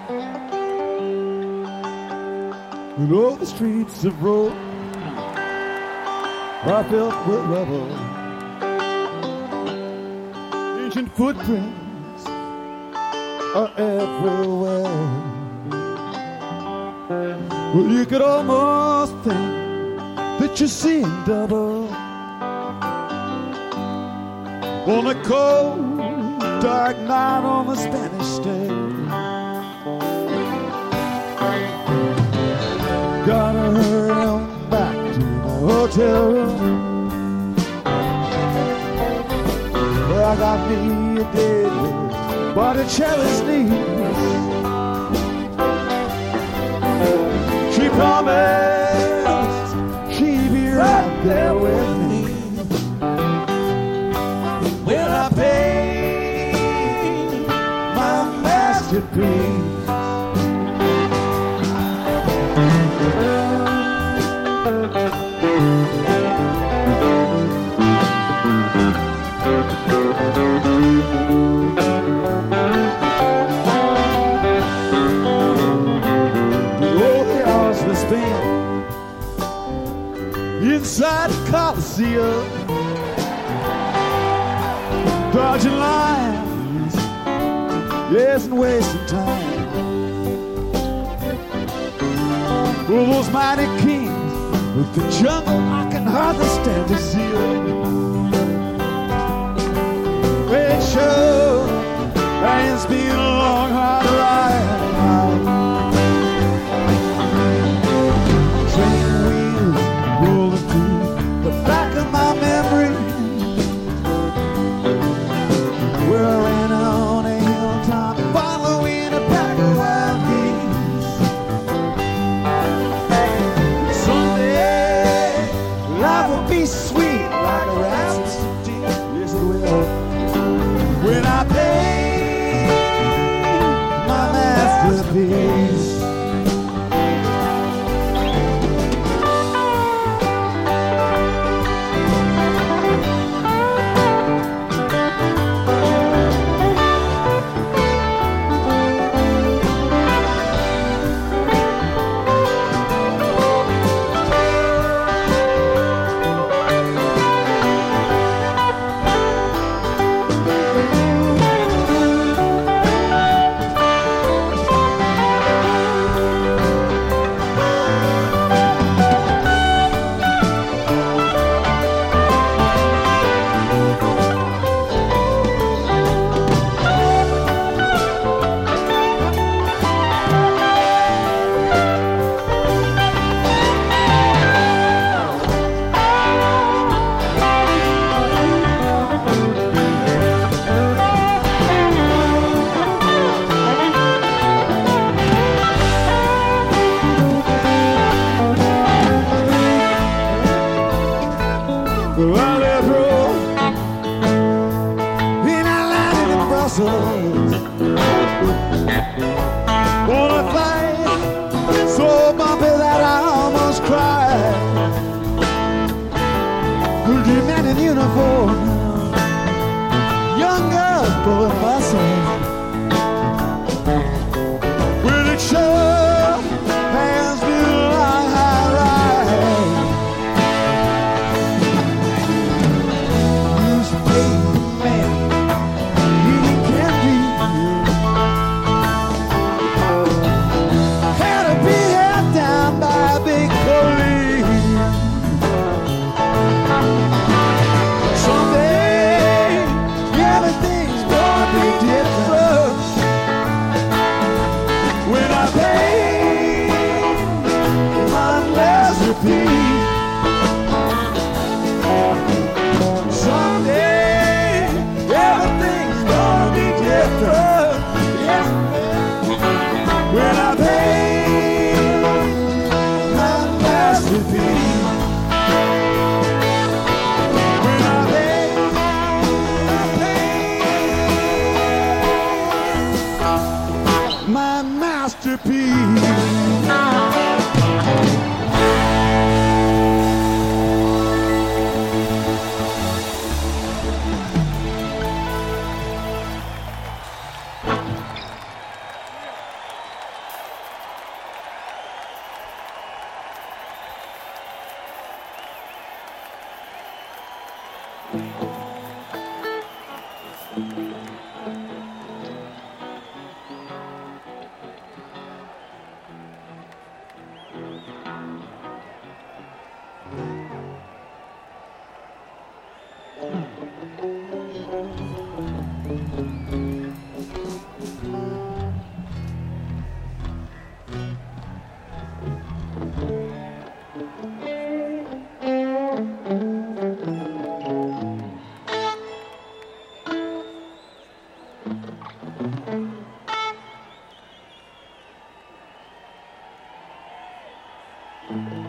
And all the streets of Rome are filled with rubble. Ancient footprints are everywhere. Well, you could almost think that you're seeing double on a cold, dark night on the Spanish stage. Gotta hurry on back to the hotel room. Well, I got me a deadly Botticelli's niece. She promised she'd be right there with me when I paint my masterpiece. Inside the Coliseum, dodging lines, yes, and wasting time. Well, those mighty kings with the jungle, I can hardly stand to see them. Great show, and it's been a long, hard ride. Thank you.